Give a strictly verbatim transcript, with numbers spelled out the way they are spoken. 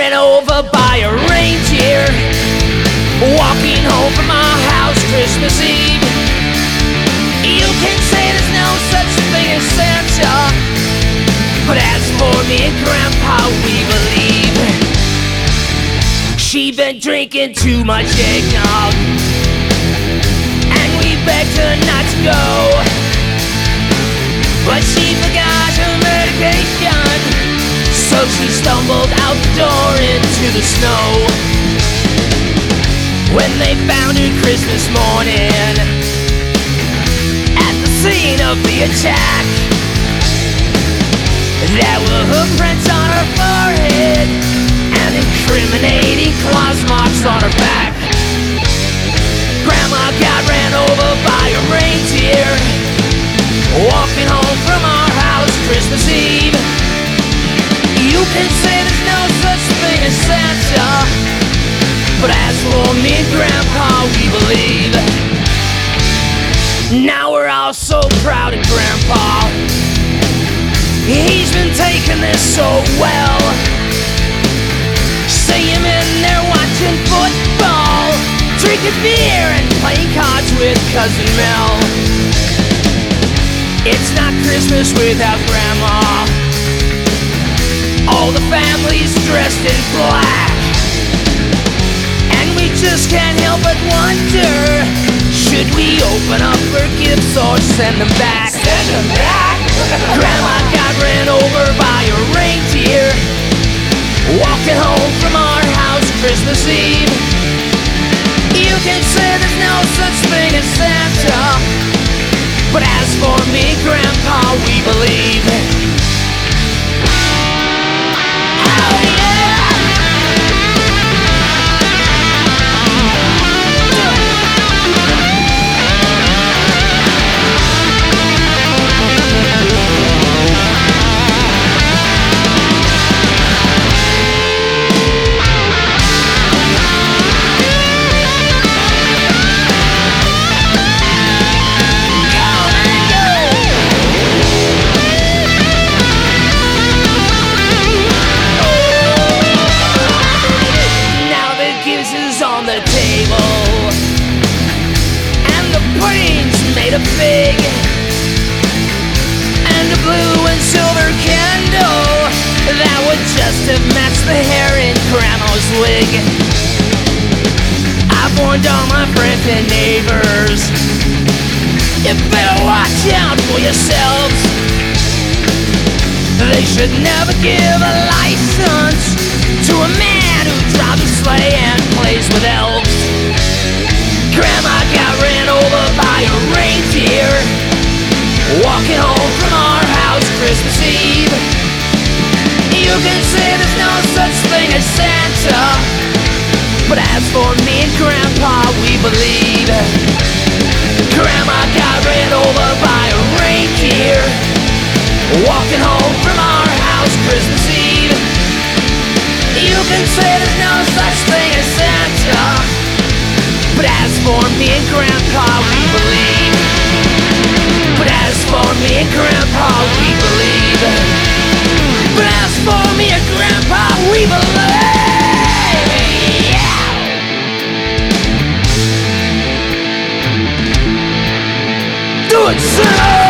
ran over by a reindeer walking home from our house Christmas Eve. You can say there's no such thing as Santa, but as for me and Grandpa, we believe. She'd been drinking too much eggnog, and we begged her not to go, but she forgot her medication, so she stumbled out the door into the snow. When they found her Christmas morning at the scene of the attack, there were hoofprints on her forehead and incriminating claws marks on her back. Grandma got ran over by a reindeer walking home from our house Christmas Eve. You can say there's no such thing as Santa, but as for me and Grandpa, we believe. Now we're all so proud of Grandpa. He's been taking this so well. See him in there watching football, drinking beer and playing cards with Cousin Mel. It's not Christmas without Grandma. All the family's dressed in black, and we just can't help but wonder, should we open up her gifts or send them back? Send them back! Grandma got ran over by a reindeer walking home from our house Christmas Eve. You can say there's no such thing as Santa, but as for me and Grandpa, we believe. On the table, and the pudding's made of fig, and a blue and silver candle that would just have matched the hair in Grandma's wig. I've warned all my friends and neighbors, you better watch out for yourselves. They should never give a license to a man who drives a sleigh and plays with elves. Grandma got ran over by a reindeer walking home from our house Christmas Eve. You can say there's no such thing as Santa, but as for me and Grandpa, we believe. Grandma got ran over by a reindeer walking home from our house Christmas Eve. You can say there's no such thing as Santa, but as for me and Grandpa, we believe. But as for me and Grandpa, we believe. But as for me and Grandpa, we believe. Yeah. Do it, son!